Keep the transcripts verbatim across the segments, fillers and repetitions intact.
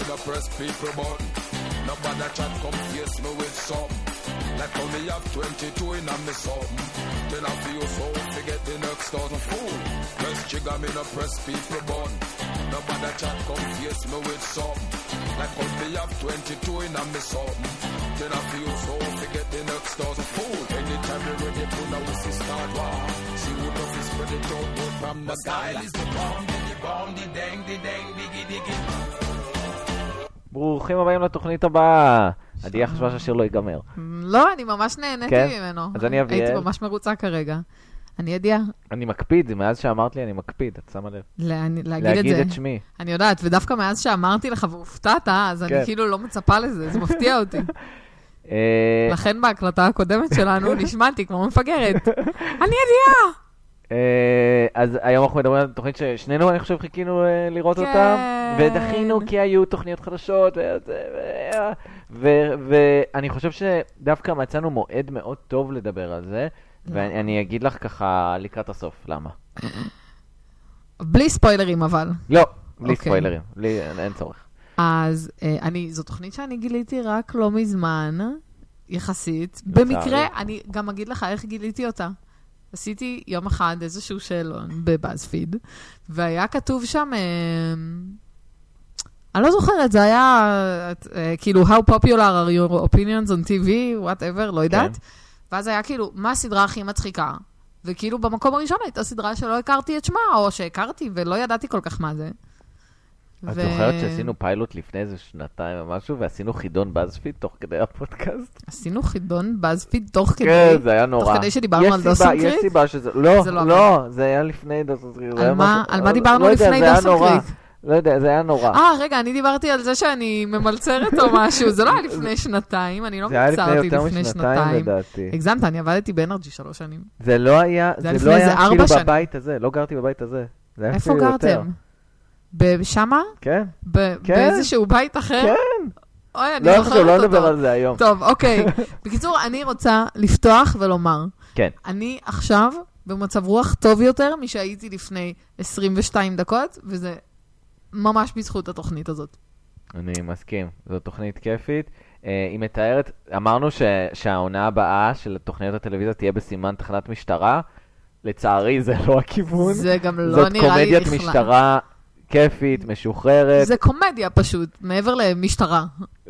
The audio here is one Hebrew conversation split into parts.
no press people button. Nobody chat come face me with something. Like how me have twenty-two in a me something. Then I feel so forget the next thousand fool. Press trigger me no press people button. Nobody chat come face me with something. Like how me have twenty-two in a me something. Then I feel so forget the next thousand fool. Anytime you ready to know we see start war. See who knows is spread it out but from the style is the bomb, the bomb, the dang, the dang, diggy diggy. ברוכים הבאים לתוכנית הבאה. עדי חשבה שהשיר לא ייגמר. לא, אני ממש נהניתי ממנו. אז אני אביאל. הייתי ממש מרוצה כרגע. אני עדיה. אני מקפיד, מאז שאמרת לי אני מקפיד, את שמה לב. להגיד את זה. להגיד את שמי. אני יודעת, ודווקא מאז שאמרתי לך והופתעת, אז אני כאילו לא מצפה לזה, זה מפתיע אותי. לכן בהקלטה הקודמת שלנו נשמעתי כמו מפגרת. אני עדיה! אז היום אנחנו מדברים על תוכנית ששנינו אני חושב חיכינו לראות אותה, ודחינו כי היו תוכניות חדשות, ואני חושב שדווקא מצאנו מועד מאוד טוב לדבר על זה, ואני אגיד לך ככה לקראת הסוף, למה? בלי ספוילרים אבל. לא, בלי ספוילרים, אין צורך. אז זו תוכנית שאני גיליתי רק לא מזמן, יחסית. במקרה, אני גם אגיד לך איך גיליתי אותה. עשיתי יום אחד איזשהו שאלון בבאזפיד, והיה כתוב שם, אני לא זוכרת, זה היה כאילו, how popular are your opinions on טי וי, whatever, לא יודעת. ואז היה כאילו, מה הסדרה הכי מצחיקה? וכאילו במקום הראשון הייתה סדרה שלא הכרתי את שמה, או שהכרתי ולא ידעתי כל כך מה זה. את זוכרת שעשינו פיילוט לפני איזה שנתיים או משהו, ועשינו חידון באזפיד תוך כדי הפודקאסט? עשינו חידון באזפיד תוך כדי? כן, זה היה נורא. תוך כדי שדיברנו על דוסון קריק? יש סיבה שזה... לא, לא, זה היה לפני דוסון קריק. על מה דיברנו לפני דוסון קריק? לא יודע, זה היה נורא. אה, רגע, אני דיברתי על זה שאני ממלצרת או משהו, זה לא היה לפני שנתיים, אני לא מצרתי לפני שנתיים. הגזמת, אני עבדתי באנרג'י שלוש שנים. זה לא היה, זה לא היה כאילו בבית הזה, לא גרתי בבית הזה. איפה גרתם? בשמה? כן. באיזשהו בית אחר? כן. אוי, אני זוכרת אותו. לא נדבר על זה היום. טוב, אוקיי. בקיצור, אני רוצה לפתוח ולומר. כן. אני עכשיו במצב רוח טוב יותר משהייתי לפני עשרים ושתיים דקות, וזה ממש בזכות התוכנית הזאת. אני מסכים. זו תוכנית כיפית. היא מתארת, אמרנו שהעונה הבאה של תוכניות הטלוויזיה תהיה בסימן תחנת משטרה. לצערי זה לא הכיוון. זה גם לא נראה לי בכלל. זאת קומדיית משטרה כיפית, משוחררת. זה קומדיה פשוט, מעבר למשטרה.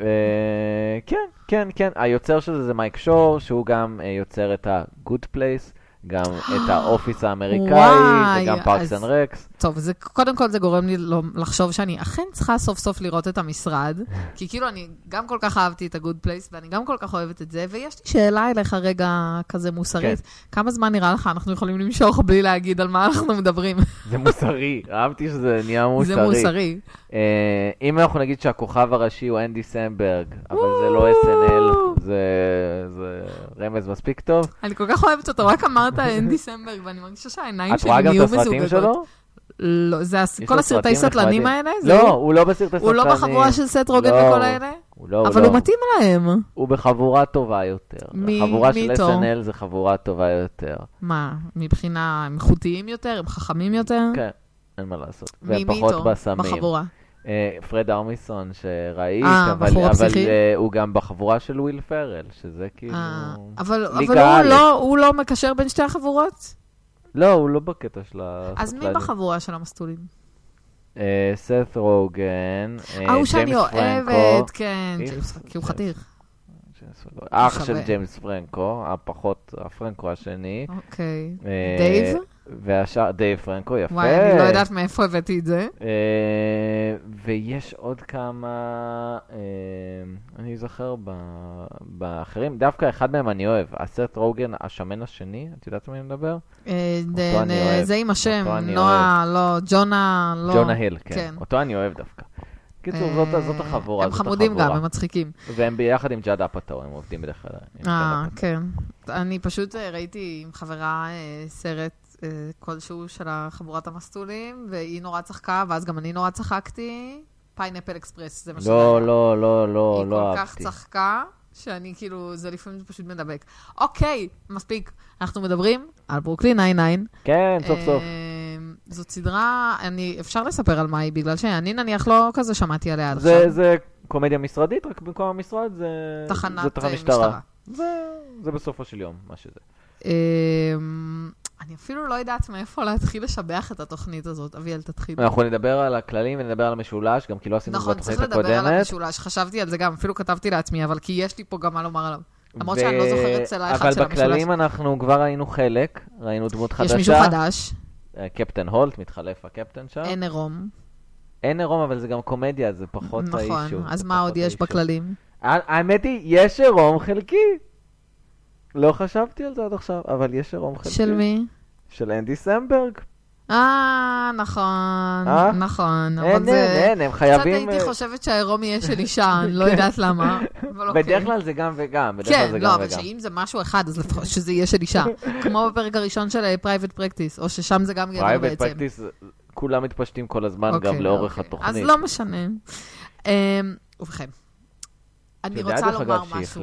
כן, כן, כן. היוצר של זה זה מייק שור, שהוא גם יוצר את ה-Good Place, גם את האופיס האמריקאי, וגם פארקס אנד רקס. טוב, זה, קודם כל זה גורם לי לחשוב שאני אכן צריכה סוף סוף לראות את המשרד, כי כאילו אני גם כל כך אהבתי את ה-Good Place, ואני גם כל כך אוהבת את זה, ויש לי שאלה אליך רגע כזה מוסרית. כן. כמה זמן נראה לך אנחנו יכולים למשוך בלי להגיד על מה אנחנו מדברים? זה מוסרי, אהבתי שזה נהיה מוסרי. זה מוסרי. אה, אם אנחנו נגיד שהכוכב הראשי הוא אנדי סמברג, אבל זה לא אס אן אל, זה, זה רמז מספיק טוב. אני כל כך אוהבת אותו, רק אמרת אנדי סמברג, ואני מרגישה שהעיניים שלי נהיו מזוגגות. את רואה גם את הסרטים שלו? לא, זה כל הסרטי סטלנים האלה? לא, הוא לא בסרטי סטלנים. הוא לא בחבורה של סט רוגן וכל האלה? אבל הוא מתאים להם. הוא בחבורה טובה יותר. החבורה של אס אן אל זה חבורה טובה יותר. מה? מבחינה, הם איכותיים יותר? הם חכמים יותר? כן, אין מה לעשות. מי איתו? בחבורה? פרד ארמיסון שראית, אבל הוא גם בחבורה של וויל פרל, שזה כאילו... אבל הוא לא מקשר בין שתי החבורות? לא, הוא לא בקטע של החבורה. אז מי בחבורה של המסטולים? סת רוגן, אה, הוא שאני אוהבת, כן, כי הוא חתיך. אח של ג'יימס פרנקו, הפחות, הפרנקו השני. אוקיי. דייב? והשאר, דייב פרנקו, יפה. וואי, אני לא יודעת מאיפה הבאתי את זה. ויש עוד כמה, אני זוכר באחרים, דווקא אחד מהם אני אוהב, הסרט רוגן, השמן השני, את יודעת מה אני מדבר? זה עם השם, נועה, לא, ג'ונה, לא. ג'ונה היל, כן. אותו אני אוהב דווקא. קיצור, זאת החבורה. הם חמודים גם, הם מצחיקים. והם ביחד עם ג'אד אפאטו, הם עובדים בדרך כלל. אה, כן. אני פשוט ראיתי עם חברה סרט כלשהו של חבורת המסטולים, והיא נורא צחקה, ואז גם אני נורא צחקתי. פיינאפל אקספרס, זה מה שאני. לא, לא, לא, לא, לא אהבתי. היא כל כך צחקה, שאני כאילו, זה לפעמים פשוט מדבק. אוקיי, מספיק. אנחנו מדברים על ברוקלין ניין ניין. כן, סוף סוף. זאת סדרה, אני, אפשר לספר על מה היא, בגלל שאני נניח לא כזה שמעתי עליה עד זה, עכשיו. זה קומדיה משרדית, רק במקום המשרד זה... תחנת זה תחנת משטרה. משטרה. זה, זה בסופו של יום, מה שזה. אני אפילו לא יודעת מאיפה להתחיל לשבח את התוכנית הזאת. אביאל, תתחיל. אנחנו נדבר על הכללים ונדבר על המשולש, גם כי לא עשינו נכון, בתוכנית צריך הקודמת. לדבר על המשולש. חשבתי על זה גם, אפילו כתבתי לעצמי, אבל כי יש לי פה גם מה לומר עליו. למרות שאני לא זוכרת צלה אחד של אבל המשולש. בכללים אנחנו כבר ראינו חלק, ראינו דמות חדשה. יש מישהו חדש. קפטן הולט, מתחלף הקפטן שם. אין עירום. אין עירום, אבל זה גם קומדיה, זה פחות האישו. נכון, אז מה עוד יש בכללים? האמת היא, יש עירום חלקי. לא חשבתי על זה עד עכשיו, אבל יש עירום חלקי. של מי? של אנדי סמברג. אה, נכון, אה? נכון. אין, אין, אין, הם חייבים... קצת הייתי חושבת שהעירום יהיה של אישה, אני לא יודעת למה. בדרך כלל זה גם וגם. כן, לא, אבל שאם זה משהו אחד, אז לפחות שזה יהיה של אישה. כמו בפרק הראשון של פרייבט פרקטיס, או ששם זה גם גבר בעצם. פרייבט פרקטיס, כולם מתפשטים כל הזמן, גם לאורך התוכנית. אז לא משנה. ובכן, אני רוצה לומר משהו.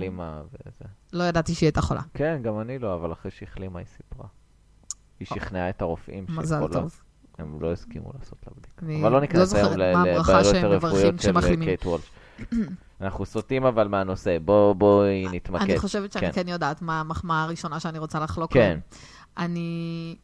לא ידעתי שהיא הייתה חולה. כן, גם אני לא, אבל אחרי שהחלימה היא סיפרה. היא שכנעה את הרופאים מזל טוב. הם לא הסכימו לעשות לה בדיקה. אני אבל לא ניכנס היום לבעיות הרפואיות של כשמחלימים. קייט וולש. אנחנו סוטים אבל מהנושא, בואי נתמקד. אני חושבת שאני כן יודעת מה המחמאה הראשונה שאני רוצה לחלוק. כן. אני...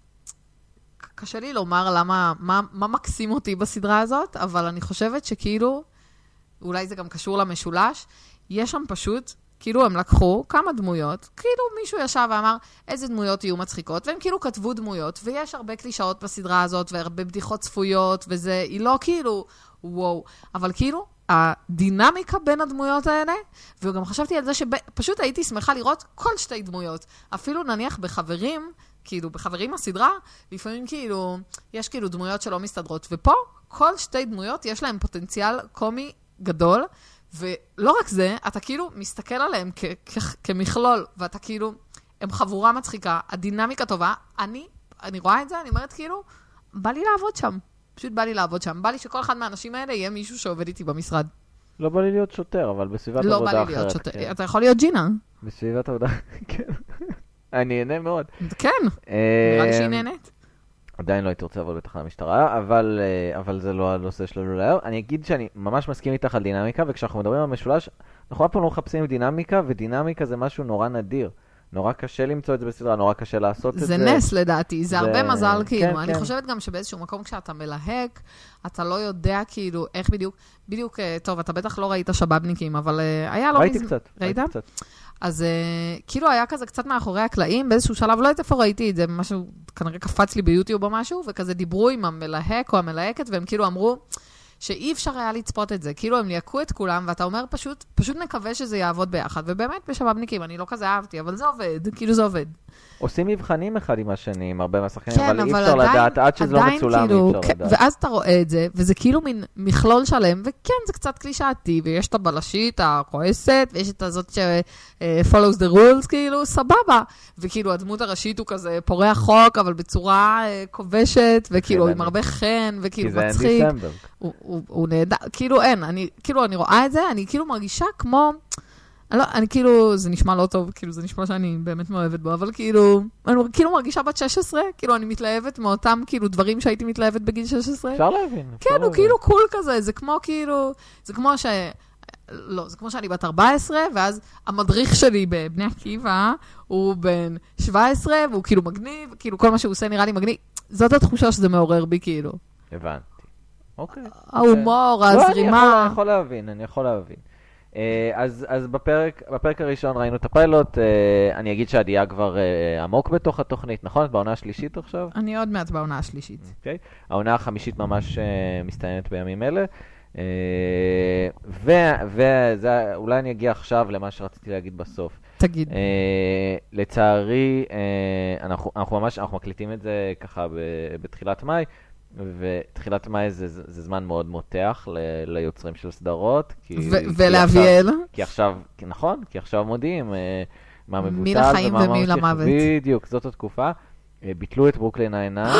קשה לי לומר למה, מה, מה מקסים אותי בסדרה הזאת, אבל אני חושבת שכאילו, אולי זה גם קשור למשולש, יש שם פשוט, כאילו הם לקחו כמה דמויות, כאילו מישהו ישב ואמר איזה דמויות יהיו מצחיקות, והם כאילו כתבו דמויות, ויש הרבה קלישאות בסדרה הזאת, והרבה בדיחות צפויות, וזה, היא לא כאילו, וואו, אבל כאילו, הדינמיקה בין הדמויות האלה, וגם חשבתי על זה שפשוט הייתי שמחה לראות כל שתי דמויות, אפילו נניח בחברים, כאילו בחברים הסדרה, לפעמים כאילו, יש כאילו דמויות שלא מסתדרות, ופה כל שתי דמויות יש להם פוטנציאל קומי גדול, ולא רק זה, אתה כאילו מסתכל עליהם כ- כ- כמכלול, ואתה כאילו, הם חבורה מצחיקה, הדינמיקה טובה, אני, אני רואה את זה, אני אומרת כאילו, בא לי לעבוד שם, פשוט בא לי לעבוד שם, בא לי שכל אחד מהאנשים האלה יהיה מישהו שעובד איתי במשרד. לא בא לי להיות שוטר, אבל בסביבת לא עבודה בא אחרת. לי להיות שוטר, כן. אתה יכול להיות ג'ינה. בסביבת עבודה, כן. אני אהנה מאוד. כן, נראה לי שהיא נהנית. עדיין לא הייתי רוצה לעבוד בתחנת המשטרה, אבל, אבל זה לא הנושא שלנו להיום. אני אגיד שאני ממש מסכים איתך על דינמיקה, וכשאנחנו מדברים על משולש, אנחנו אף פעם לא מחפשים דינמיקה, ודינמיקה זה משהו נורא נדיר. נורא קשה למצוא את זה בסדרה, נורא קשה לעשות את זה. זה נס לדעתי, זה הרבה מזל כאילו. כן, אני כן. חושבת גם שבאיזשהו מקום כשאתה מלהק, אתה לא יודע כאילו איך בדיוק, בדיוק, טוב, אתה בטח לא ראית שבאבניקים, אבל היה לא ראיתי מז... קצת. ראית? ראיתי קצת. אז uh, כאילו היה כזה קצת מאחורי הקלעים, באיזשהו שלב, לא יודעת איפה ראיתי את זה, משהו, כנראה קפץ לי ביוטיוב או משהו, וכזה דיברו עם המלהק או המלהקת, והם כאילו אמרו שאי אפשר היה לצפות את זה, כאילו הם ליהקו את כולם, ואתה אומר פשוט, פשוט נקווה שזה יעבוד ביחד, ובאמת בשבאבניקים, אני לא כזה אהבתי, אבל זה עובד, כאילו זה עובד. עושים מבחנים אחד עם השני, עם הרבה מהשחקנים, כן, אבל אי אבל אפשר עדיין, לדעת, עד שזה לא מצולם כאילו, אי אפשר כן, לדעת. ואז אתה רואה את זה, וזה כאילו מין מכלול שלם, וכן, זה קצת קלישאתי, ויש את הבלשית הכועסת, ויש את הזאת ש- uh, follows the rules, כאילו, סבבה. וכאילו, הדמות הראשית הוא כזה פורע חוק, אבל בצורה uh, כובשת, וכאילו, עם הרבה חן, וכאילו מצחיק. כי זה אנדי סמברג. הוא, הוא, הוא נהדר, כאילו אין, אני, כאילו, אני רואה את זה, אני כאילו מרגישה כמו... אני, לא, אני כאילו, זה נשמע לא טוב, כאילו זה נשמע שאני באמת מאוהבת בו, אבל כאילו, אני כאילו מרגישה בת שש עשרה, כאילו אני מתלהבת מאותם כאילו דברים שהייתי מתלהבת בגיל שש עשרה. אפשר להבין. כן, הוא כאילו קול כזה, זה כמו כאילו, זה כמו ש... לא, זה כמו שאני בת ארבע עשרה, ואז המדריך שלי בבני עקיבא, הוא בן שבע עשרה, והוא כאילו מגניב, כאילו כל מה שהוא עושה נראה לי מגניב. זאת התחושה שזה מעורר בי כאילו. הבנתי. אוקיי. ההומור, הזרימה. לא, אני יכול להבין, אני יכול להבין. אז, אז בפרק, בפרק הראשון ראינו את הפיילוט, אני אגיד שהדייה כבר עמוק בתוך התוכנית, נכון? בעונה השלישית עכשיו? אני עוד מעט בעונה השלישית. אוקיי. העונה החמישית ממש מסתיימת בימים אלה, וזה, אולי אני אגיע עכשיו למה שרציתי להגיד בסוף. תגיד. לצערי, אנחנו, אנחנו ממש, אנחנו מקליטים את זה ככה בתחילת מאי, ותחילת מאי זה, זה, זה זמן מאוד מותח ל, ליוצרים של סדרות. כי, ולאביאל. כי עכשיו, כי נכון, כי עכשיו מודיעים אה, מה מבוטל. מי לחיים ומי למוות. בדיוק, זאת התקופה. אה, ביטלו את ברוקלין ניין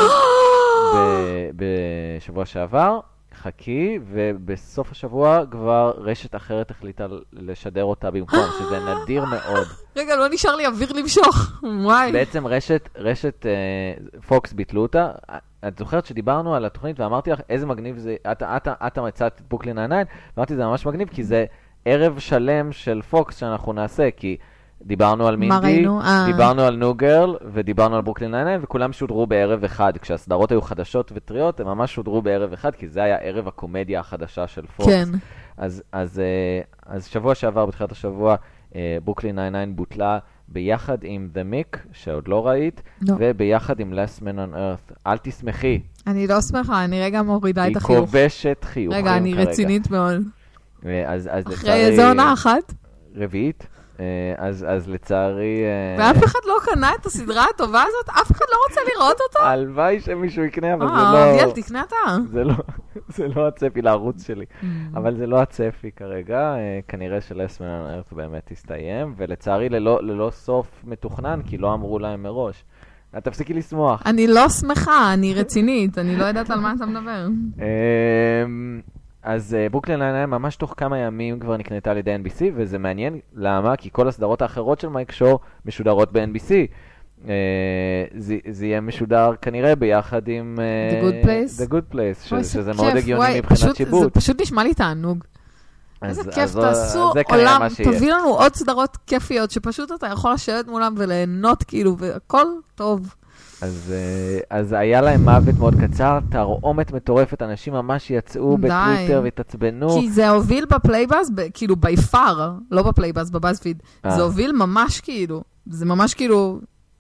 בשבוע שעבר, חכי, ובסוף השבוע כבר רשת אחרת החליטה לשדר אותה במקום, שזה נדיר מאוד. רגע, לא נשאר לי אוויר למשוך. וואי. בעצם רשת, רשת פוקס ביטלו אותה. את זוכרת שדיברנו על התוכנית ואמרתי לך איזה מגניב זה, את מצאת את ברוקלין ניין ניין, ואמרתי זה ממש מגניב, כי זה ערב שלם של פוקס שאנחנו נעשה, כי דיברנו על מינדי, דיברנו על ניו גרל, ודיברנו על ברוקלין ניין ניין, וכולם שודרו בערב אחד. כשהסדרות היו חדשות וטריות, הם ממש שודרו בערב אחד, כי זה היה ערב הקומדיה החדשה של פוקס. כן. אז, אז, אז שבוע שעבר, בתחילת השבוע, ברוקלין ניין ניין בוטלה ביחד עם The Mick, שעוד לא ראית, no. וביחד עם Last Man on Earth. אל תשמחי. אני לא שמחה, אני רגע מורידה את החיוך. היא כובשת חיוכים רגע, אני כרגע. רצינית מאוד. אז, אז אחרי לצערי... איזו עונה אחת? רביעית. אז, אז לצערי... ואף אחד לא קנה את הסדרה הטובה הזאת? אף אחד לא רוצה לראות אותה? הלוואי שמישהו יקנה, אבל זה לא... אה, אביאל, תקנה אתה. זה לא, זה לא הצפי לערוץ שלי. אבל זה לא הצפי כרגע. כנראה שלס מן ארץ באמת הסתיים, ולצערי ללא, ללא סוף מתוכנן, כי לא אמרו להם מראש. תפסיקי לשמוח. אני לא שמחה, אני רצינית, אני לא יודעת על מה אתה מדבר. אז ברוקלין ניין ניין ממש תוך כמה ימים כבר נקנתה על ידי אן בי סי, וזה מעניין. למה? כי כל הסדרות האחרות של מייק שור משודרות ב-אן בי סי. זה, זה יהיה משודר כנראה ביחד עם The Good Place, The Good Place ש, שזה מאוד הגיוני מבחינת שיבוט. זה פשוט נשמע לי תענוג. איזה כיף, תעשו עולם, תביא לנו עוד סדרות כיפיות, שפשוט אתה יכול לשבת מולם וליהנות כאילו, והכל טוב. אז, אז היה להם מוות מאוד קצר, תרעומת מטורפת, אנשים ממש יצאו בטוויטר והתעצבנו. כי זה הוביל בפלייבאז, כאילו ביפר, לא בפלייבאז, בבאזפיד. זה הוביל ממש כאילו, זה ממש כאילו...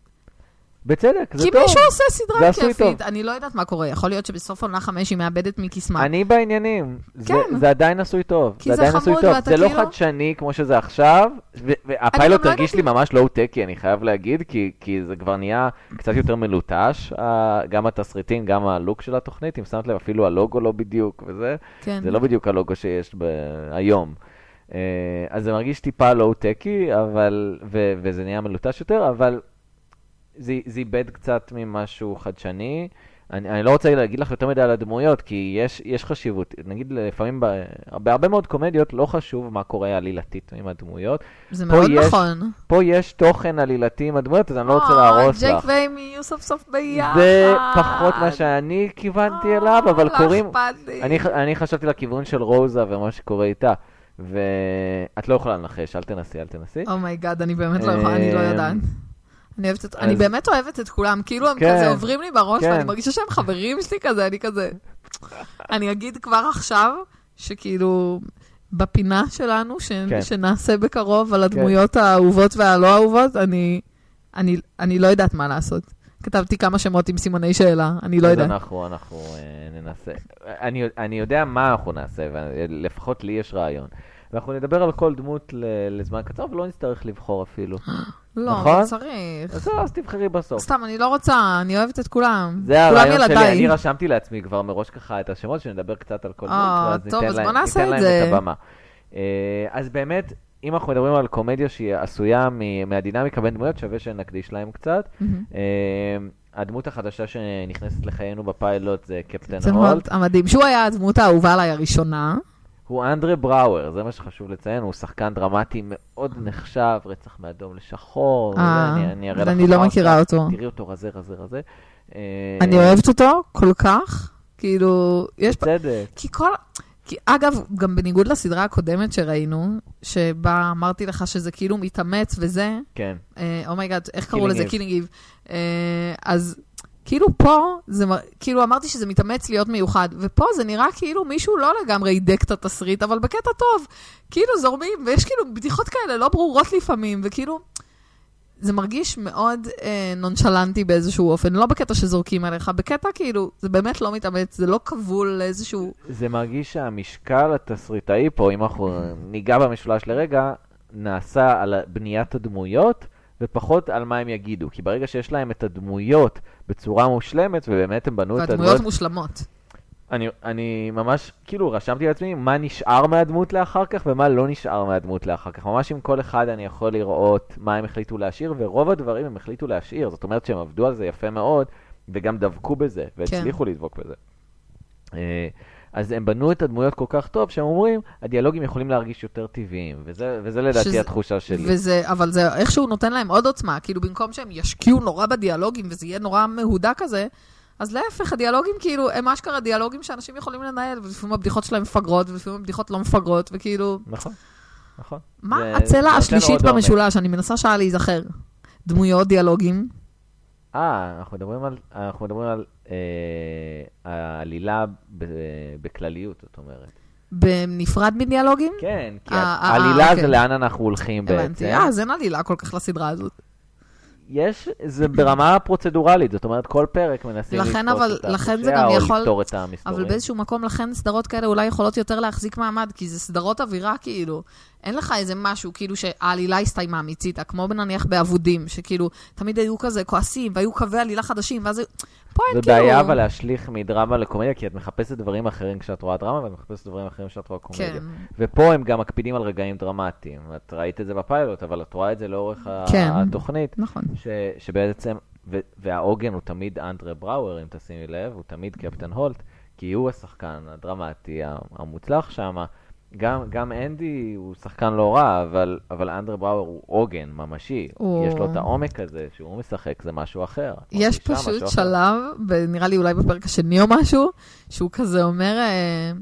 בצדק, זה כי טוב. כי מישהו עושה סדרה כיפית, אני לא יודעת מה קורה, יכול להיות שבסוף עונה חמש היא מאבדת מקיסמה. אני בעניינים, כן. זה, זה עדיין עשוי טוב. כי זה, זה חמוד ואתה זה כאילו... לא חדשני כמו שזה עכשיו, והפיילוט הרגיש לי ממש לואו-טקי, אני חייב להגיד, כי, כי זה כבר נהיה קצת יותר מלוטש, גם התסריטים, גם הלוק של התוכנית, אם שמת לב, אפילו הלוגו לא בדיוק, וזה, כן. זה לא בדיוק הלוגו שיש היום. אז זה מרגיש טיפה לואו-טקי, אבל, ו, וזה נהיה מלוטש יותר, אבל... זה, זה איבד קצת ממשהו חדשני. אני, אני לא רוצה להגיד לך יותר מדי על הדמויות, כי יש, יש חשיבות. נגיד, לפעמים, ב, בהרבה מאוד קומדיות לא חשוב מה קורה עלילתית עם הדמויות. זה מאוד יש, נכון. פה יש תוכן עלילתי עם הדמויות, אז אני לא רוצה להרוס לך. ג'ק ויימי יהיו סוף סוף ביחד. זה פחות מה שאני כיוונתי אליו, אבל קוראים... אני, אני חשבתי לכיוון של רוזה ומה שקורה איתה. ואת לא יכולה לנחש, אל תנסי, אל תנסי. אומייגאד, אני באמת לא יכולה, אני לא יודעת. אני, אוהבת את, אז... אני באמת אוהבת את כולם, כאילו הם כן, כזה עוברים לי בראש, כן. ואני מרגישה שהם חברים שלי כזה, אני כזה... אני אגיד כבר עכשיו, שכאילו, בפינה שלנו, ש... כן. שנעשה בקרוב על הדמויות כן. האהובות והלא אהובות, אני, אני, אני לא יודעת מה לעשות. כתבתי כמה שמות עם סימני שאלה, אני לא יודעת. אז אנחנו, אנחנו אה, ננסה. אני, אני יודע מה אנחנו נעשה, ולפחות לי יש רעיון. ואנחנו נדבר על כל דמות לזמן קצר, ולא נצטרך לבחור אפילו. לא, נכון? צריך. אז, אז תבחרי בסוף. סתם, אני לא רוצה, אני אוהבת את כולם. זה הרעיון שלי, אני רשמתי לעצמי כבר מראש ככה את השמות, שנדבר קצת על כל דמות, ואז ניתן להם, בוא נעשה ניתן את זה. את הבמה. אז באמת, אם אנחנו מדברים על קומדיה שהיא עשויה מהדינמיקה בין דמויות, שווה שנקדיש להם קצת. הדמות החדשה שנכנסת לחיינו בפיילוט זה קפטן הולט. זה המדהים, שהוא היה הדמות האהובה עליי הראשונה. הוא אנדרה בראואר, זה מה שחשוב לציין, הוא שחקן דרמטי מאוד נחשב, רצח מאדום לשחור, אני אראה לך. אני לא מכירה אותו. תראי אותו רזה, רזה, רזה. אני אוהבת אותו כל כך, כאילו, יש... בצדק. כי כל... כי אגב, גם בניגוד לסדרה הקודמת שראינו, שבה אמרתי לך שזה כאילו מתאמץ וזה, כן. אומייגאד, איך קראו לזה? קילינג איב. אז... כאילו פה, זה, כאילו אמרתי שזה מתאמץ להיות מיוחד, ופה זה נראה כאילו מישהו לא לגמרי ידק את התסריט, אבל בקטע טוב, כאילו זורמים, ויש כאילו בדיחות כאלה לא ברורות לפעמים, וכאילו, זה מרגיש מאוד אה, נונשלנטי באיזשהו אופן, לא בקטע שזורקים עליך, בקטע כאילו, זה באמת לא מתאמץ, זה לא כבול לאיזשהו... זה מרגיש שהמשקל התסריטאי פה, אם אנחנו ניגע במשולש לרגע, נעשה על בניית הדמויות, ופחות על מה הם יגידו. כי ברגע שיש להם את הדמויות בצורה מושלמת, ובאמת הם בנו את הדמויות... והדמויות מושלמות. אני, אני ממש, כאילו, רשמתי לעצמי מה נשאר מהדמות לאחר כך, ומה לא נשאר מהדמות לאחר כך. ממש עם כל אחד אני יכול לראות מה הם החליטו להשאיר, ורוב הדברים הם החליטו להשאיר. זאת אומרת שהם עבדו על זה יפה מאוד, וגם דבקו בזה, והצליחו כן. לדבוק בזה. אז הם בנו את הדמויות כל כך טוב, שהם אומרים, הדיאלוגים יכולים להרגיש יותר טבעיים, וזה, וזה לדעתי שזה, התחושה שלי. וזה, אבל זה איכשהו נותן להם עוד עוצמה, כאילו במקום שהם ישקיעו נורא בדיאלוגים, וזה יהיה נורא מהודה כזה, אז להפך, הדיאלוגים כאילו, הם אשכרה דיאלוגים שאנשים יכולים לנהל, ולפעמים הבדיחות שלהם מפגרות, ולפעמים הבדיחות לא מפגרות, וכאילו... נכון, נכון. מה הצלע השלישית במשולש? אני מנסה שעה להיזכר. דמויות, דיאלוגים. אה, אנחנו מדברים על, אנחנו מדברים על אה, העלילה בכלליות, זאת אומרת. בנפרד מדיאלוגים? כן, כי העלילה זה לאן אנחנו הולכים בעצם. אה, אז אין עלילה כל כך לסדרה הזאת. יש, זה ברמה פרוצדורלית, זאת אומרת, כל פרק מנסים לתפוס את הפושע או לפתור את המסתורים. אבל באיזשהו מקום, לכן סדרות כאלה אולי יכולות יותר להחזיק מעמד, כי זה סדרות אווירה, כאילו, אין לך איזה משהו, כאילו, שהעלילה הסתיימה מציתה, כמו בנניח בעבודים, שכאילו, תמיד היו כזה כועסים, והיו קווי עלילה חדשים, ואז פה הם כאילו... זה בעיה אבל להשליך מדרמה לקומדיה, כי את מחפשת דברים אחרים כשאת רואה דרמה, ואת מחפשת דברים אחרים כשאת רואה קומדיה. ופה הם גם מקפידים על רגעים דרמטיים. את ראית את זה בפיילוט, אבל את רואה את זה לאורך התוכנית. נכון. שבעצם, והעוגן הוא תמיד אנדרה בראואר, אם תשימי לב, הוא תמיד קפטן הולט, כי הוא השחקן הדרמטי המוצלח שם. גם, גם אנדי הוא שחקן לא רע, אבל, אבל אנדרה בראואר הוא עוגן ממשי. הוא... יש לו את העומק הזה, שהוא משחק, זה משהו אחר. יש פשוט שלב, ונראה לי אולי בפרק השני או משהו, שהוא כזה אומר... אה...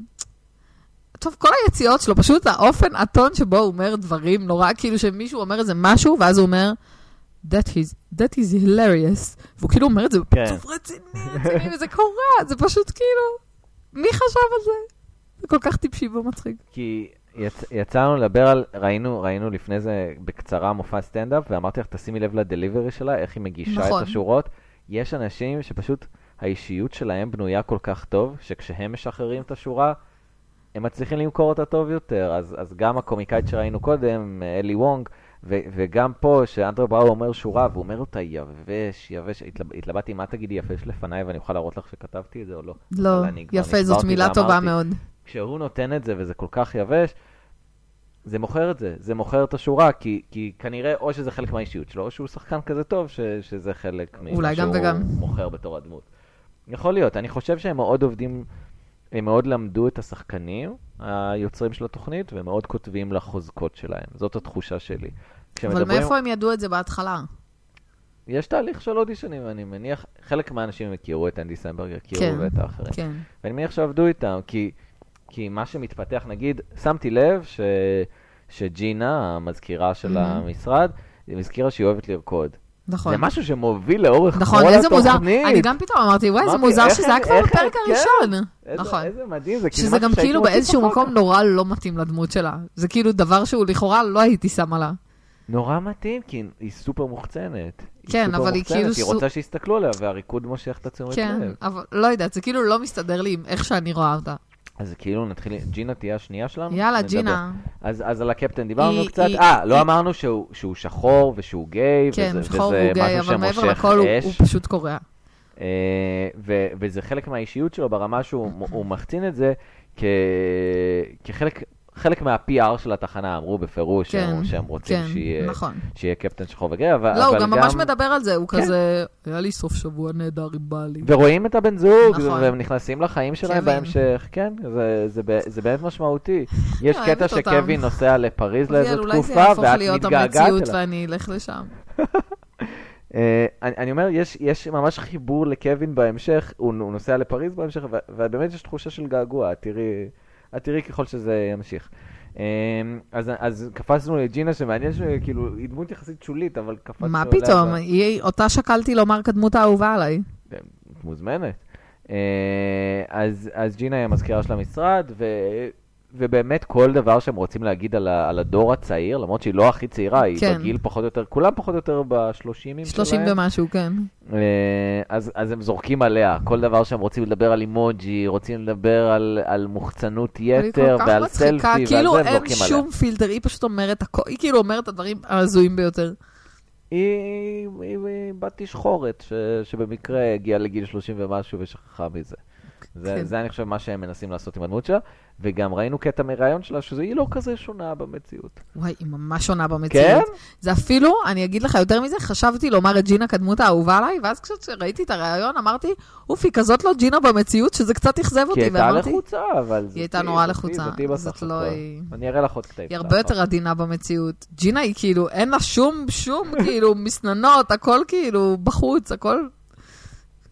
טוב, כל היציאות שלו, פשוט האופן, הטון שבו הוא אומר דברים נורא, כאילו שמישהו אומר איזה משהו, ואז הוא אומר... That is, that is hilarious. והוא כאילו אומר את זה בפרצוף רציני, רציני, וזה קורה, זה פשוט כאילו... מי חשב על זה? זה כל כך טיפשי ומצחיק. כי יצ... יצאנו לדבר על, ראינו, ראינו לפני זה בקצרה מופע סטנדאפ, ואמרתי לך, תשימי לב לדליברי שלה, איך היא מגישה נכון. את השורות. יש אנשים שפשוט האישיות שלהם בנויה כל כך טוב, שכשהם משחררים את השורה, הם מצליחים למכור אותה טוב יותר. אז, אז גם הקומיקאית שראינו קודם, אלי וונג, ו- וגם פה, שאנדרה בראואר אומר שורה, והוא אומר אותה יבש, יבש, התלב... התלבטתי מה תגידי יבש לפניי, ואני אוכל להראות לך שכתבתי את זה או לא. לא, יפה, זאת מילה טובה מאוד. כשהוא נותן את זה, וזה כל כך יבש, זה מוכר את זה, זה מוכר את השורה, כי, כי כנראה או שזה חלק מהאישיות שלו, או שהוא שחקן כזה טוב, ש- שזה חלק ממה שהוא וגם. מוכר בתור הדמות. יכול להיות, אני חושב שהם מאוד עובדים, הם מאוד למדו את השחקנים, היוצרים של התוכנית, והם מאוד כותבים לחוזקות שלהם. זאת התחושה שלי. אבל מאיפה הם ידעו את זה בהתחלה? יש תהליך של אודישנים, ואני מניח, חלק מהאנשים הכירו את אנדי סמברג, הכירו כן, ואת האחרים. כן. ואני מניח שעבדו איתם, כי, כי מה שמתפתח, נגיד, שמתי לב ש, שג'ינה, המזכירה של mm-hmm. המשרד, היא מזכירה שהיא אוהבת לרקוד. נכון. זה משהו שמוביל לאורך נכון, כל איזה התוכנית. מוזר. אני גם פתאום אמרתי, וואי, איזה מוזר שזה היה כבר בפרק הראשון. איזה, נכון. איזה מדהים, זה שזה גם כאילו באיזשהו מקום נורא לא מתאים לדמות שלה. זה כאילו דבר שהוא לכאורה לא הייתי שמה לה. נורא מתאים, כי היא סופר מוחצנת. כן, אבל היא כאילו... היא רוצה שיסתכלו עליה, והריקוד מושך את התשומת לב. כן, אבל לא יודעת, זה כאילו לא מסתדר לי עם איך שאני רואה אותה. אז כאילו נתחיל, ג'ינה תהיה השנייה שלנו? יאללה, ג'ינה. אז, אז על הקפטן דיברנו קצת. אה, לא אמרנו שהוא, שהוא שחור ושהוא גיי, כן, וזה, שחור וזה הוא גיי, אבל מעבר לכל הוא, הוא פשוט קורע. אה, ו, וזה חלק מהאישיות שלו ברמה שהוא מחצין את זה כ, כחלק... חלק מה-פי אר של התחנה אמרו בפירוש כן, שהם רוצים כן, שיהיה, נכון. שיהיה קפטן שחור וגיי, אבל, לא, אבל הוא גם גם... ממש מדבר על זה, הוא כן. כזה, היה לי סוף שבוע נהדר עם בעלי. ורואים את הבן זוג, נכון. והם נכנסים לחיים שלהם בהמשך, כן, זה, זה, זה, זה באמת משמעותי. יש קטע שקווין נוסע לפריז לאיזו תקופה, ואת מתגעגעת אליו. ואני אלך לשם. אני, אני אומר, יש, יש ממש חיבור לקווין בהמשך, הוא, הוא נוסע לפריז בהמשך, ובאמת יש תחושה של געגוע, תראי... את תראי ככל שזה ימשיך. אז, אז קפצנו לג'ינה שמעניין שכאילו היא דמות יחסית שולית, אבל קפצנו... מה פתאום? היא, אותה שקלתי לומר כדמות האהובה עליי. מוזמנת. אז, אז ג'ינה היא המזכירה של המשרד, ו, ובאמת כל דבר שהם רוצים להגיד על, ה, על הדור הצעיר, למרות שהיא לא הכי צעירה, היא כן. בגיל פחות או יותר, כולם פחות או יותר בשלושים שלהם. שלושים ומשהו, כן. אז, אז הם זורקים עליה, כל דבר שהם רוצים לדבר על אימוג'י, רוצים לדבר על, על מוחצנות יתר ועל סלפי, ועל כאילו זה הם זורקים עליה. כאילו אין שום פילטר, היא פשוט אומרת, היא כאילו אומרת את הדברים הזויים ביותר. היא, היא, היא בת תשחורת, ש, שבמקרה הגיעה לגיל שלושים ומשהו ושכחה מזה. זה, כן. זה אני חושב מה שהם מנסים לעשות עם הדמות שלה, וגם ראינו קטע מראיון שלה, שזה היא לא כזה שונה במציאות. וואי, היא ממש שונה במציאות. כן? זה אפילו, אני אגיד לך יותר מזה, חשבתי לומר את ג'ינה כדמות האהובה עליי, ואז כשראיתי את הראיון, אמרתי, אופי, כזאת לא ג'ינה במציאות, שזה קצת אכזב אותי. כי הייתה לחוצה, אבל היא הייתה נורא לחוצה. זאת לא היא... אני אראה לך עוד קטעים. היא הרבה יותר עדינה במציאות. ג'ינה היא כאילו, אין לה שום, שום, כאילו, מסננות, הכל כאילו בחוץ, הכל...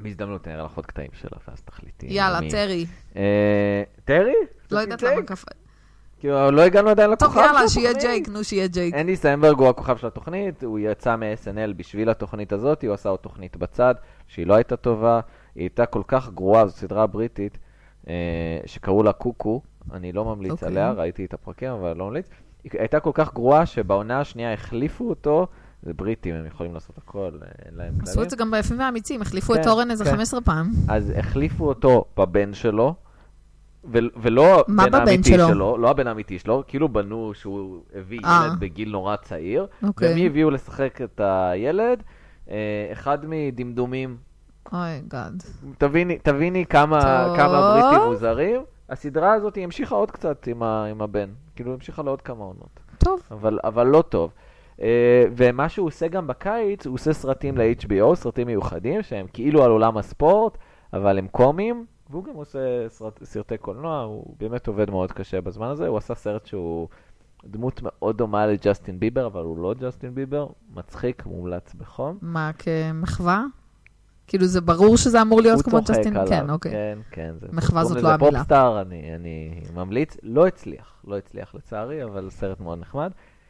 בהזדמנות נראה לך עוד קטעים שלה, ואז תחליטי. יאללה, טרי. טרי? לא יודעת למה כפה. כאילו, לא הגענו עדיין לכוכב של התוכנית. טוב, יאללה, שיהיה ג'ייק, נו, שיהיה ג'ייק. אנדי סמברג הוא הכוכב של התוכנית, הוא יצא מ-אס אן אל בשביל התוכנית הזאת, הוא עשה עוד תוכנית בצד, שהיא לא הייתה טובה, היא הייתה כל כך גרועה, זו סדרה בריטית, שקראו לה קוקו, אני לא ממליץ עליה, ראיתי את הפרקים, אבל לא ממליץ. היא הייתה כל כך גרועה שבעונה השנייה החליפו אותו, זה בריטים, הם יכולים לעשות הכל, אין להם כללים. עשו את זה גם ביפים והאמיצים, החליפו את אורן איזה חמש עשרה פעם. אז החליפו אותו בבן שלו, ולא הבן האמיתי שלו, לא הבן האמיתי שלו, כאילו בנו שהוא הביא ילד בגיל נורא צעיר, ומי הביאו לשחק את הילד? אחד מדמדומים. אוי, גאד. תביני כמה בריטים מוזרים. הסדרה הזאת היא המשיכה עוד קצת עם הבן, כאילו המשיכה לעוד כמה עונות. טוב. אבל לא טוב. ומה שהוא עושה גם בקיץ, הוא עושה סרטים ל-אייץ' בי או, סרטים מיוחדים, שהם כאילו על עולם הספורט, אבל הם קומיים, והוא גם עושה סרט, סרטי קולנוע, הוא באמת עובד מאוד קשה בזמן הזה, הוא עשה סרט שהוא דמות מאוד דומה לג'סטין ביבר, אבל הוא לא ג'סטין ביבר, מצחיק, מומלץ בחום. מה, כמחווה? כאילו זה ברור שזה אמור להיות כמו ג'סטין, כן, אוקיי. כן, כן. מחווה זאת לא המילה. זה פופסטאר, אני, אני ממליץ, לא הצליח, לא הצליח לצערי, אבל סרט מאוד נחמד.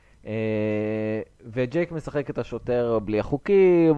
וג'ייק משחק את השוטר בלי החוקים,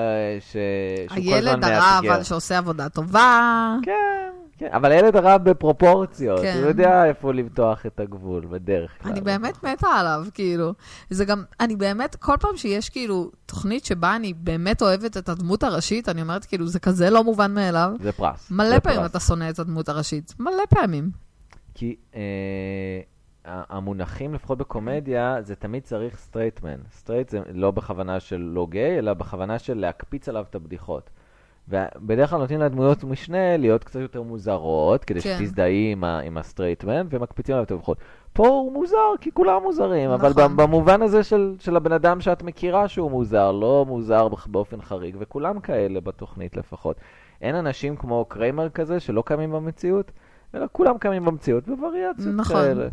הילד הרע אבל שעושה עבודה טובה. כן, כן, אבל הילד הרע בפרופורציות, הוא יודע איפה לבטוח את הגבול בדרך כלל. אני באמת מתה עליו, כאילו. זה גם, אני באמת, כל פעם שיש כאילו תוכנית שבה אני באמת אוהבת את הדמות הראשית, אני אומרת כאילו זה כזה לא מובן מאליו. זה פרס. מלא פעמים אתה שונא את הדמות הראשית, מלא פעמים. כי המונחים, לפחות בקומדיה, זה תמיד צריך סטרייטמן. סטרייט זה לא בכוונה של לא גיי, אלא בכוונה של להקפיץ עליו את הבדיחות. ובדרך כלל נותנים לדמויות משנה להיות קצת יותר מוזרות, כדי כן. שתזדהי עם, עם הסטרייטמן, ומקפיצים עליו את הבדיחות. פה הוא מוזר, כי כולם מוזרים, נכון. אבל במובן הזה של, של הבן אדם שאת מכירה שהוא מוזר, לא מוזר באופן חריג, וכולם כאלה בתוכנית לפחות. אין אנשים כמו קריימר כזה, שלא קמים במציאות, אלא כולם קמים במציאות, בווריאציות נכון. כאלה.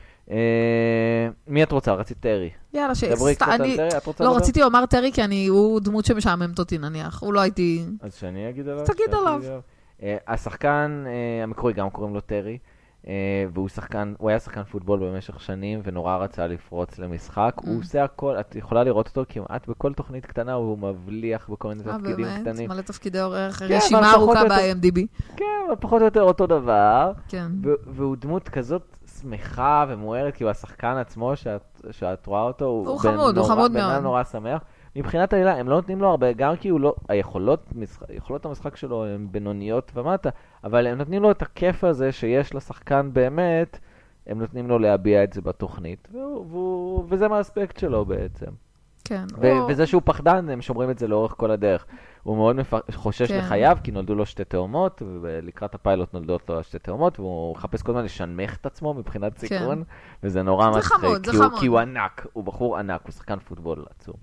מי את רוצה? רצית טרי. יאללה, שאני... לא, רציתי לומר טרי, כי הוא דמות שמשעממת אותי, נניח. הוא לא הייתי... אז שאני אגיד עליו? תגיד עליו. השחקן המקורי גם קוראים לו טרי, והוא שחקן, הוא היה שחקן פוטבול במשך שנים, ונורא רצה לפרוץ למשחק. הוא עושה הכל, את יכולה לראות אותו כמעט בכל תוכנית קטנה, הוא מבליח בכל מיני תפקידים קטנים. באמת, מלא תפקידי עורך, רשימה ארוכה ב-איי אם די בי. כן, אבל פחות או יותר אותו דבר. והוא דמות כזאת שמחה ומוארת, כי הוא השחקן עצמו, שאת רואה אותו, הוא חמוד, הוא חמוד מאוד. בן נורא שמח. מבחינת העילה, הם לא נותנים לו הרבה, גם כי הוא לא, היכולות, יכולות המשחק שלו הן בינוניות ומטה, אבל הם נותנים לו את הכיף הזה שיש לשחקן באמת, הם נותנים לו להביע את זה בתוכנית, והוא, וזה מהאספקט שלו בעצם. כן. ו- או... וזה שהוא פחדן, הם שומרים את זה לאורך כל הדרך. הוא מאוד מפ... חושש כן. לחייו, כי נולדו לו שתי תאומות, ולקראת הפיילוט נולדות לו שתי תאומות, והוא מחפש כל הזמן לשנמך את עצמו מבחינת סיכון, כן. וזה נורא מצחיק. זה חמוד, זה חמוד. כי הוא ענק, הוא בחור ענק, הוא שחקן פוטבול עצום.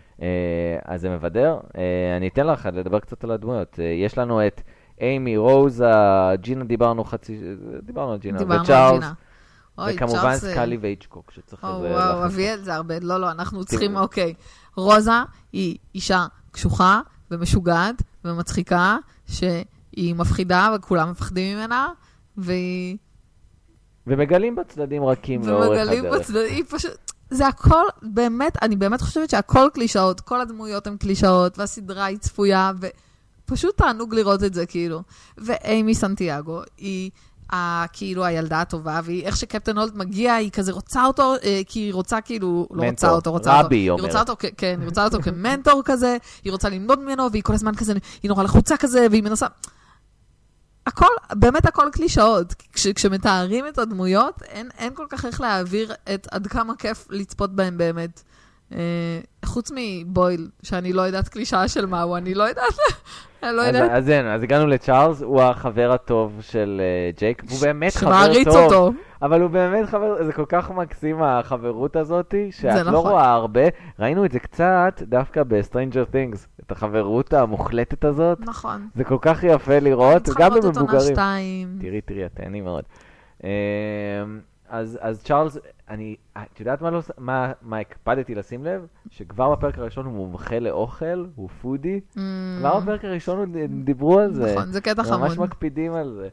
אז זה מבדר. אני אתן לך לדבר קצת על הדמויות. יש לנו את אימי, רוזה, ג'ינה, דיברנו חצי, דיברנו על ג'ינה, וצ'ארלס, וכמובן סקאלי והיצ'קוק, שצריך לזה... וואו, אביא את זה הרבה, לא, לא, אנחנו צריכים, אוקיי. רוזה היא אישה קשוחה ומשוגעת ומצחיקה, שהיא מפחידה וכולם מפחדים ממנה, והיא... ומגלים בצדדים רכים לאורך הדרך. ומגלים בצדדים, היא פשוט... זה הכל, באמת, אני באמת חושבת שהכל קלישאות, כל הדמויות הן קלישאות, והסדרה היא צפויה, ופשוט תענוג לראות את זה, כאילו. ואימי סנטיאגו, היא כאילו הילדה הטובה, והיא איך שקפטן הולט מגיע, היא כזה רוצה אותו, כי היא רוצה כאילו, לא רוצה אותו, רוצה אותו. רבי, היא אומרת. היא רוצה אותו, כן, היא רוצה אותו כמנטור כזה, היא רוצה ללמוד ממנו, והיא כל הזמן כזה, היא נורא לחוצה כזה, והיא מנסה... הכל, באמת הכל קלישאות. כש, כשמתארים את הדמויות, אין, אין כל כך איך להעביר את עד כמה כיף לצפות בהם באמת. אה, חוץ מבויל, שאני לא יודעת קלישאה של מהו, אני לא יודעת. אני לא יודעת. אז, אז, אז הגענו לצ'ארלס, הוא החבר הטוב של uh, ג'ייק, והוא באמת חבר טוב. שמעריץ אותו. אבל הוא באמת חבר, זה כל כך מקסים החברות הזאת, שאת לא נכון. רואה הרבה. ראינו את זה קצת דווקא ב-Stranger Things, את החברות המוחלטת הזאת. נכון. זה כל כך יפה לראות, גם במבוגרים. שתיים. תראי, תראי, תהני מאוד. אז, אז צ'ארלס, אני, את יודעת מה, לא, מה, מה הקפדתי לשים לב? שכבר בפרק הראשון הוא מומחה לאוכל, הוא פודי. Mm. כבר בפרק הראשון דיברו על זה. נכון, זה קטע חמוד. ממש מקפידים על זה.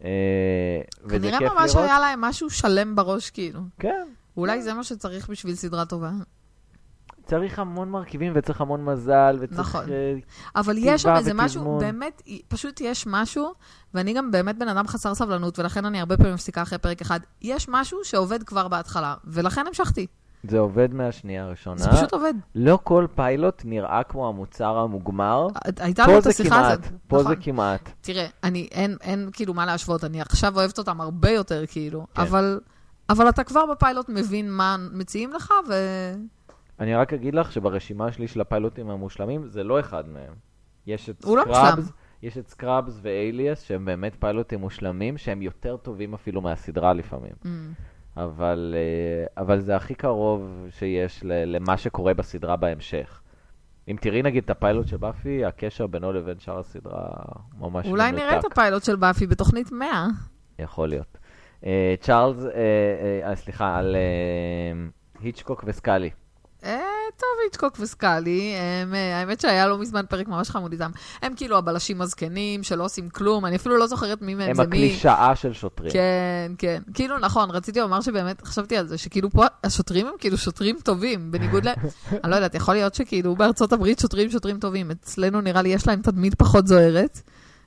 כנראה ממש היה להם משהו שלם בראש, כאילו. כן. אולי זה מה שצריך בשביל סדרה טובה. צריך המון מרכיבים וצריך המון מזל וצריך... נכון. אבל יש שם איזה משהו, באמת, פשוט יש משהו, ואני גם באמת בן אדם חסר סבלנות, ולכן אני הרבה פעמים מפסיקה אחרי פרק אחד. יש משהו שעובד כבר בהתחלה, ולכן המשכתי. זה עובד מהשנייה הראשונה. זה פשוט עובד. לא כל פיילוט נראה כמו המוצר המוגמר. הייתה לו את השיחה הזאת. פה זה כמעט. תראה, אני, אין, אין כאילו מה להשוות, אני עכשיו אוהבת אותם הרבה יותר, כאילו, אבל, אבל אתה כבר בפיילוט מבין מה מציעים לך, ו... אני רק אגיד לך שברשימה שלי של הפיילוטים המושלמים, זה לא אחד מהם. יש את הוא לא מושלם. יש את סקראבס ואליאס, שהם באמת פיילוטים מושלמים, שהם יותר טובים אפילו מהסדרה לפעמים. Mm. אבל, אבל זה הכי קרוב שיש למה שקורה בסדרה בהמשך. אם תראי נגיד את הפיילוט של באפי, הקשר בינו לבין שאר הסדרה ממש אולי מנותק. נראה את הפיילוט של באפי בתוכנית מאה. יכול להיות. צ'ארלס, סליחה, על היצ'קוק וסקאלי. טוב, היצ'קוק וסקאלי, האמת שהיה לא מזמן פרק ממש חמוד איתם. הם כאילו הבלשים הזקנים שלא עושים כלום, אני אפילו לא זוכרת מי מהם זה מי. הם הקלישאה של שוטרים. כן, כן. כאילו נכון, רציתי לומר שבאמת חשבתי על זה, שכאילו פה השוטרים הם כאילו שוטרים טובים, בניגוד ל... אני לא יודעת, יכול להיות שכאילו בארצות הברית שוטרים שוטרים טובים, אצלנו נראה לי יש להם תדמית פחות זוהרת.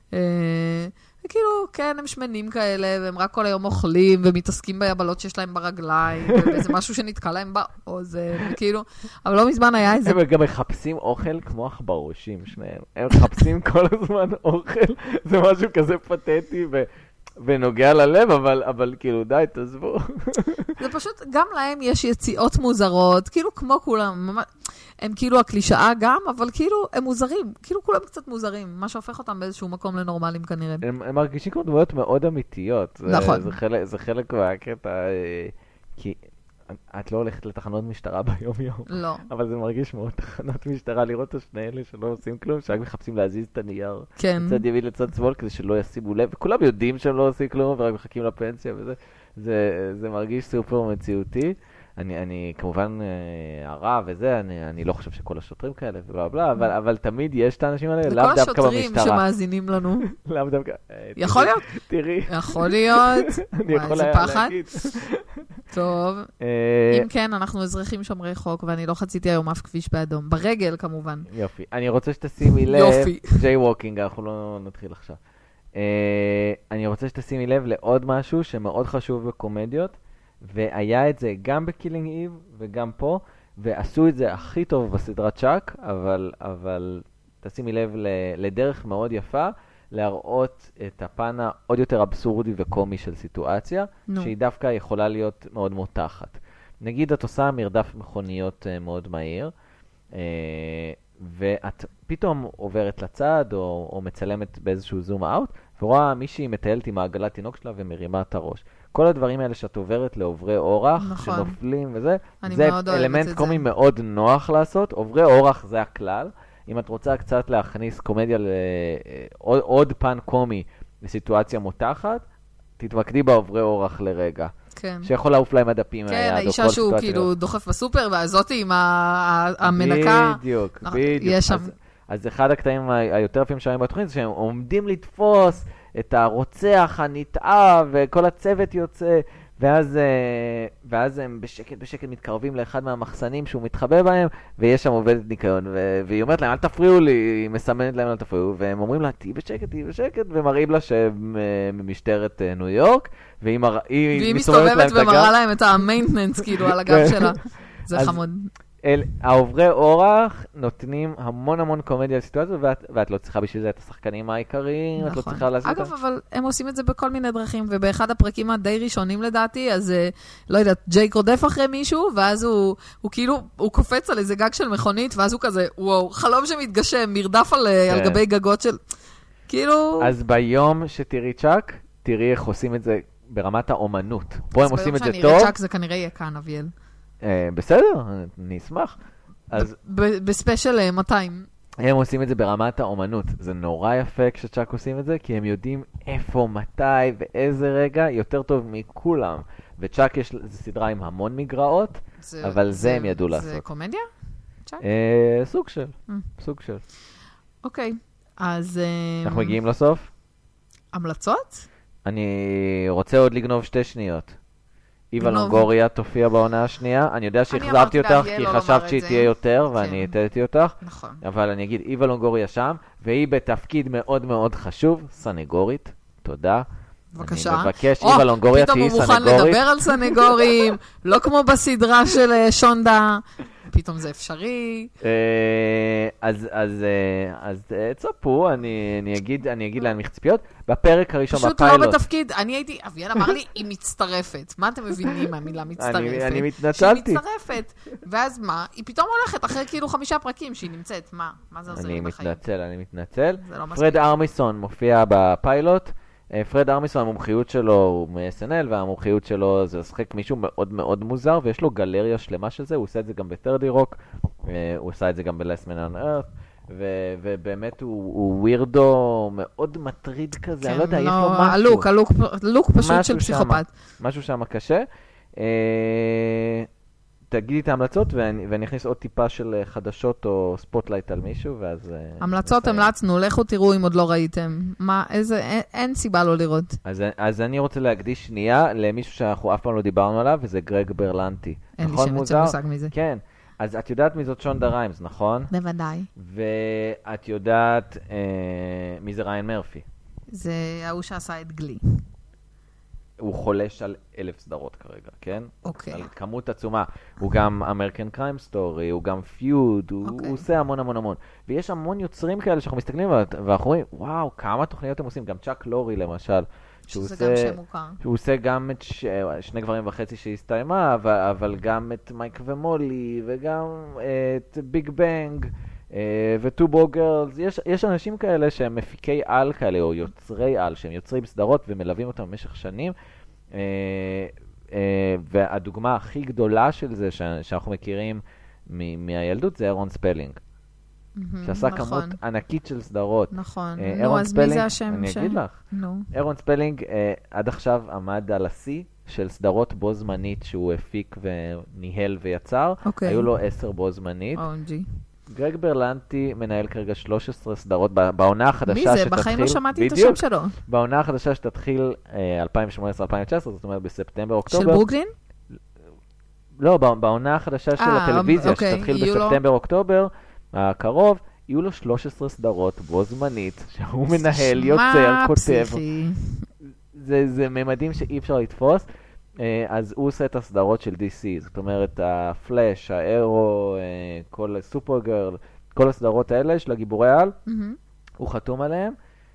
וכאילו, כן, הם שמנים כאלה, והם רק כל היום אוכלים, ומתעסקים ביבלות שיש להם ברגליים, וזה משהו שנתקע להם באוזן, וכאילו, אבל לא מזמן היה איזה... הם גם מחפשים אוכל כמו אכברושים, שניהם. הם מחפשים כל הזמן אוכל, זה משהו כזה פתטי, ו... ונוגע ללב, אבל, אבל כאילו, די, תעזבו. זה פשוט, גם להם יש יציאות מוזרות, כאילו כמו כולם, הם כאילו הקלישאה גם, אבל כאילו הם מוזרים, כאילו כולם קצת מוזרים, מה שהופך אותם באיזשהו מקום לנורמלים כנראה. הם, הם מרגישים כמו דמויות מאוד אמיתיות. נכון. זה, זה חלק, זה חלק מהקטע, כי את לא הולכת לתחנות משטרה ביום יום. לא. אבל זה מרגיש מאוד תחנות משטרה, לראות את השני אלה שלא עושים כלום, שרק מחפשים להזיז את הנייר. כן. צד ימין לצד שמאל, כדי שלא ישימו לב, וכולם יודעים שהם לא עושים כלום, ורק מחכים לפנסיה וזה. זה, זה מרגיש סופר מציאותי. אני, אני כמובן הרע וזה, אני, אני לא חושב שכל השוטרים כאלה ובלה בלה, אבל, אבל תמיד יש את האנשים האלה, לאו דווקא במשטרה. וכל השוטרים שמאזינים לנו. לאו דווקא. יכול להיות. תראי. יכול להיות. אני יכול להגיד. טוב. אם כן, אנחנו אזרחים שומרי חוק, ואני לא חציתי היום אף כביש באדום. ברגל, כמובן. יופי. אני רוצה שתשימי לב. יופי. ג'יי ווקינג, אנחנו לא נתחיל עכשיו. אני רוצה שתשימי לב לעוד משהו שמאוד חשוב בקומדיות, והיה את זה גם בקילינג איב וגם פה, ועשו את זה הכי טוב בסדרת צ'אק, אבל, אבל תשימי לב לדרך מאוד יפה, להראות את הפן העוד יותר אבסורדי וקומי של סיטואציה, no. שהיא דווקא יכולה להיות מאוד מותחת. נגיד את עושה מרדף מכוניות מאוד מהיר, ואת פתאום עוברת לצד, או, או מצלמת באיזשהו זום אאוט, ורואה מישהי מטיילת עם העגלת תינוק שלה ומרימה את הראש. כל הדברים האלה שאת עוברת לעוברי אורח, נכון. שנופלים וזה, זה אלמנט קומי זה. מאוד נוח לעשות. עוברי אורח זה הכלל. אם את רוצה קצת להכניס קומדיה לעוד עוד פן קומי לסיטואציה מותחת, תתמקדי בעוברי אורח לרגע. כן. שיכול לעוף להם הדפים. כן, האישה שהוא כאילו דוחף בסופר, והזאתי עם המנקה. בדיוק, בדיוק. אז, אז אחד הקטעים היותר יפים שלהם בתוכנית, זה שהם עומדים לתפוס את הרוצח הנטעה, וכל הצוות יוצא, ואז, ואז הם בשקט בשקט מתקרבים לאחד מהמחסנים שהוא מתחבא בהם, ויש שם עובדת ניקיון, והיא אומרת להם, אל תפריעו לי, היא מסמנת להם, אל תפריעו, והם אומרים לה, תהי בשקט, תהי בשקט, ומראים לה שהם ממשטרת ניו יורק, והיא מסתובבת ומראה להם את המיינטננס, כאילו, על הגב שלה. זה חמוד. אל, העוברי אורח נותנים המון המון קומדיה לסיטואציה, ואת, ואת לא צריכה בשביל זה את השחקנים העיקריים, נכון. את לא צריכה לעשות אגב, אבל הם עושים את זה בכל מיני דרכים, ובאחד הפרקים הדי ראשונים לדעתי, אז לא יודעת, ג'ייק רודף אחרי מישהו, ואז הוא, הוא כאילו, הוא קופץ על איזה גג של מכונית, ואז הוא כזה, וואו, חלום שמתגשם, מרדף על, כן. על גבי גגות של, כאילו... אז ביום שתראי צ'אק, תראי איך עושים את זה ברמת האומנות. פה הם עושים את זה טוב. אז ביום שאני אראה צ'אק זה כנראה יהיה כאן, אביאל. בסדר, אני אשמח. בספיישל מאתיים. הם עושים את זה ברמת האומנות. זה נורא יפה כשצ'אק עושים את זה, כי הם יודעים איפה, מתי ואיזה רגע יותר טוב מכולם. וצ'אק יש סדרה עם המון מגרעות, זה, אבל זה, זה הם ידעו זה לעשות. זה קומדיה? צ'אק? אה, סוג של, mm. סוג של. אוקיי, אז... אנחנו מגיעים לסוף? המלצות? אני רוצה עוד לגנוב שתי שניות. איווה לונגוריה תופיע בעונה השנייה. אני יודע שהחזרתי אותך, כי חשבת שהיא תהיה יותר, ואני התאתי אותך. נכון. אבל אני אגיד, איווה לונגוריה שם, והיא בתפקיד מאוד מאוד חשוב, סנגורית. תודה. בבקשה. אני מבקש, איווה לונגוריה תהי סנגורית. פתאום הוא מוכן לדבר על סנגורים, לא כמו בסדרה של שונדה. פתאום זה אפשרי. אז, אז, אז צפו, אני, אני אגיד, אני אגיד להנמיך ציפיות. בפרק הראשון בפיילוט... פשוט לא בתפקיד. אני הייתי, אביאל אמר לי, היא מצטרפת. מה אתם מבינים מהמילה מצטרפת? אני, אני מתנצלתי. שהיא מצטרפת. ואז מה? היא פתאום הולכת אחרי כאילו חמישה פרקים שהיא נמצאת. מה? מה זה עוזר לי בחיים? אני מתנצל, אני מתנצל. לא פרד ארמיסון מופיע בפיילוט. פרד ארמיסון, המומחיות שלו הוא מ-אס אן אל, והמומחיות שלו זה לשחק מישהו מאוד מאוד מוזר, ויש לו גלריה שלמה של זה, הוא עושה את זה גם ב-ת'רטי רוק, הוא עושה את זה גם ב-Last Man on Earth, ובאמת הוא ווירדו מאוד מטריד כזה, אני לא יודע, יש לו משהו. הלוק, הלוק פשוט של פסיכופת. משהו שם קשה. תגידי את ההמלצות, ואני, ואני אכניס עוד טיפה של חדשות או ספוטלייט על מישהו, ואז... המלצות המלצנו, לכו תראו אם עוד לא ראיתם. מה, איזה, אין, אין סיבה לא לראות. אז, אז אני רוצה להקדיש שנייה למישהו שאנחנו אף פעם לא דיברנו עליו, וזה גרג ברלנטי. אין נכון, לי שמצא מושג מזה. כן. אז את יודעת מי זאת שונדה ריימס, נכון? בוודאי. ואת יודעת אה, מי זה ריין מרפי. זה ההוא שעשה את גלי. הוא חולש על אלף סדרות כרגע, כן? אוקיי. על כמות עצומה. הוא גם American Crime Story, הוא גם Feud, הוא, הוא עושה המון המון המון. ויש המון יוצרים כאלה שאנחנו מסתכלים ואנחנו רואים, וואו, כמה תוכניות הם עושים. גם צ'אק לורי למשל. שזה עושה, גם שם מוכר. שהוא עושה גם את ש... שני גברים וחצי שהסתיימה, אבל, אבל גם את מייק ומולי, וגם את ביג בנג, וטו בו גרלס. יש, יש אנשים כאלה שהם מפיקי על כאלה, או יוצרי על, שהם יוצרים סדרות ומלווים אותם במשך שנים. והדוגמה הכי גדולה של זה שאנחנו מכירים מהילדות זה אירון ספלינג. שעשה כמות ענקית של סדרות. נכון. נו, אז מי זה השם? אני אגיד לך. אירון ספלינג עד עכשיו עמד על השיא של סדרות בו זמנית שהוא הפיק וניהל ויצר. היו לו עשר בו זמנית. גרג ברלנטי מנהל כרגע שלוש עשרה סדרות בעונה החדשה שתתחיל... מי זה? בחיים לא שמעתי את השם שלו. בעונה החדשה שתתחיל אלפיים שמונה עשרה אלפיים תשע עשרה, זאת אומרת בספטמבר, אוקטובר. של ברוקלין? לא, בעונה החדשה של הטלוויזיה שתתחיל בספטמבר, אוקטובר, הקרוב, יהיו לו שלוש עשרה סדרות בו זמנית, שהוא מנהל, יוצר, כותב. זה ממדים שאי אפשר לתפוס. אז הוא עושה את הסדרות של די סי, זאת אומרת, הפלאש, האירו, כל סופרגרל, כל הסדרות האלה של הגיבורי על, הוא חתום עליהם.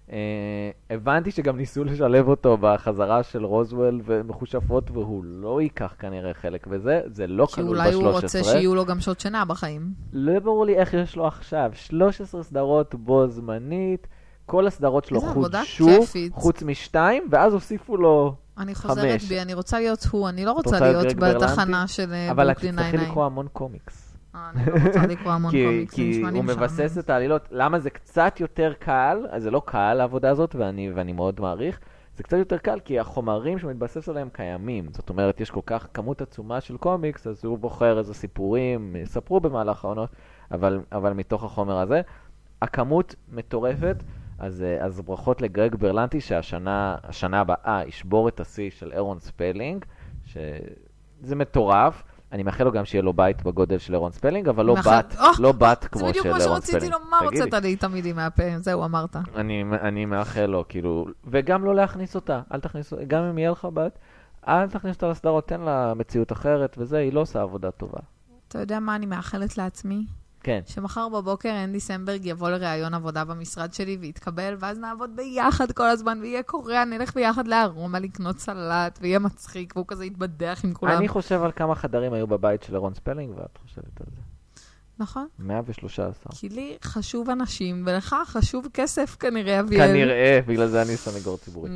הבנתי שגם ניסו לשלב אותו בחזרה של רוזוול ומחושפות, והוא לא ייקח כנראה חלק בזה, זה לא כלול ב-שלוש עשרה. כי אולי הוא רוצה שיהיו לו גם שעות שינה בחיים. לא ברור לי איך יש לו עכשיו, שלוש עשרה סדרות בו זמנית, כל הסדרות שלו חודשו, חוץ משתיים, ואז הוסיפו לו... אני חוזרת בי, אני רוצה להיות הוא, אני לא רוצה להיות בתחנה של ברוקלין ניין ניין. אבל את צריכה לקרוא המון קומיקס. אני לא רוצה לקרוא המון קומיקס. כי הוא מבסס את העלילות. למה זה קצת יותר קל, אז זה לא קל העבודה הזאת, ואני מאוד מעריך, זה קצת יותר קל, כי החומרים שמתבסס עליהם קיימים. זאת אומרת, יש כל כך כמות עצומה של קומיקס, אז הוא בוחר איזה סיפורים, ספרו במהלך העונות, אבל מתוך החומר הזה, הכמות מטורפת. אז, אז ברכות לגרג ברלנטי שהשנה, השנה הבאה ישבור את השיא של אירון ספלינג, שזה מטורף. אני מאחל לו גם שיהיה לו בית בגודל של אירון ספלינג, אבל לא בת, לא בת כמו של אירון ספלינג. זה בדיוק מה שרציתי לומר, הוצאת לי תמיד עם מהפה, זהו, אמרת. אני, אני מאחל לו, כאילו, וגם לא להכניס אותה, אל תכניס, גם אם יהיה לך בת, אל תכניס אותה לסדרות, תן לה מציאות אחרת, וזה, היא לא עושה עבודה טובה. אתה יודע מה אני מאחלת לעצמי? כן. שמחר בבוקר אנדי סמברג יבוא לראיון עבודה במשרד שלי ויתקבל, ואז נעבוד ביחד כל הזמן, ויהיה קוריאה, נלך ביחד לארומה לקנות סלט, ויהיה מצחיק, והוא כזה יתבדח עם כולם. אני חושב על כמה חדרים היו בבית של אירון ספלינג, ואת חושבת על זה. נכון. מאה ושלושה עשר. כי לי חשוב אנשים, ולך חשוב כסף כנראה, אביאל. כנראה, בגלל זה אני סנגור ציבורי.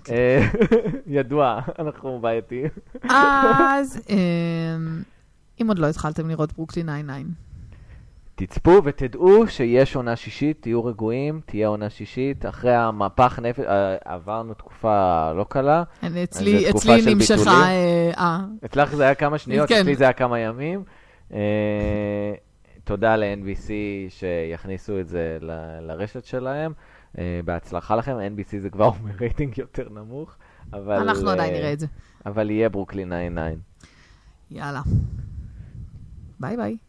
ידוע, אנחנו בעייתי. אז, אם עוד לא התחלתם לראות ברוקלין ניין ניין. תצפו ותדעו שיש עונה שישית, תהיו רגועים, תהיה עונה שישית. אחרי המהפך נפש, עברנו תקופה לא קלה. אצלי, אצלי נמשכה... אצלך זה היה כמה שניות, אצלי זה היה כמה ימים. תודה ל-אן בי סי שיכניסו את זה ל- לרשת שלהם. Uh, בהצלחה לכם, אן בי סי זה כבר אומר רייטינג יותר נמוך, אבל... אנחנו uh, עדיין נראה את זה. אבל יהיה ברוקלין תשע תשע. יאללה. ביי ביי.